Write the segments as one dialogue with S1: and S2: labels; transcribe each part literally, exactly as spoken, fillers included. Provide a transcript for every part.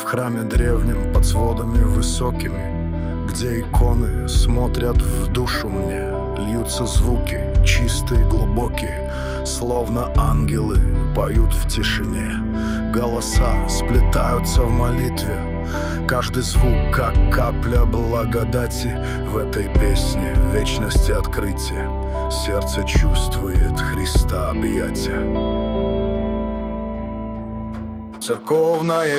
S1: храме древнем под сводами высокими, где иконы смотрят в душу мне, льются звуки чистые, глубокие, словно ангелы поют в тишине. Голоса сплетаются в молитве, каждый звук как капля благодати. В этой песне вечности открытия сердце чувствует Христа объятия. Церковное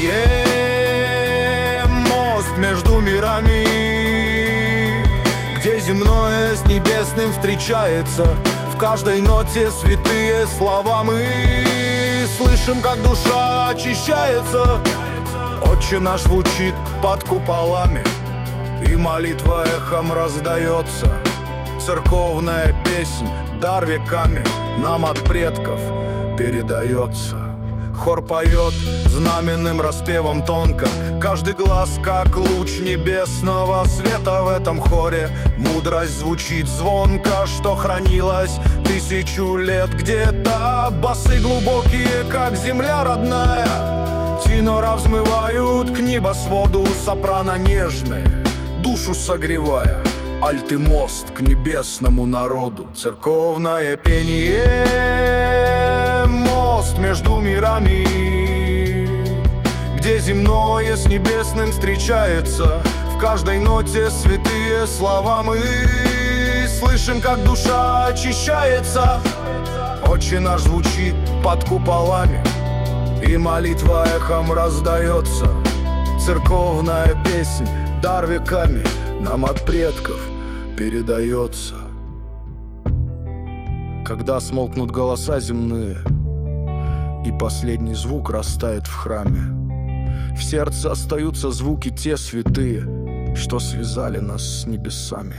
S1: пение, мост между мирами, где земное с небесным встречается. В каждой ноте святые слова мы слышим, как душа очищается. Отче наш звучит под куполами, и молитва эхом раздается. Церковная песнь, дар веками, нам от предков передается. Хор поет знаменным распевом тонко, каждый глаз как луч небесного света. В этом хоре мудрость звучит звонко, что хранилась тысячу лет где-то. Басы глубокие, как земля родная, тенора взмывают к небосводу. Сопрано нежные, душу согревая, альты мост к небесному народу. Церковное пение, мост между мирами, где земное с небесным встречается. В каждой ноте святые слова мы слышим, как душа очищается. Отче наш звучит под куполами, и молитва эхом раздается. Церковная песнь, дар веками, нам от предков передается. Когда смолкнут голоса земные, и последний звук растает в храме, в сердце остаются звуки те святые, что связали нас с небесами.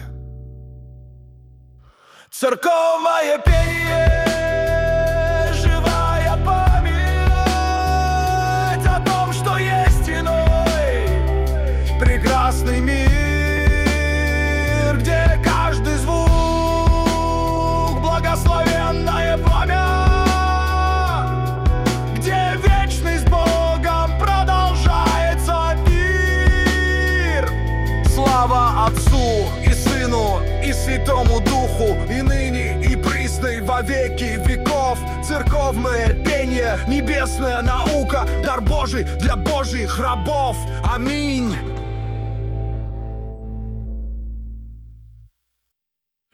S1: Церковное пение, живая память о том, что есть иной прекрасный мир, где каждый звук благословенное пламя, где вечный с Богом продолжается мир. Слава Отцу и Сыну и Святому Духу, и ныне и присно и во веки веков. Церковное пение, небесная наука, дар Божий для Божьих рабов. Аминь.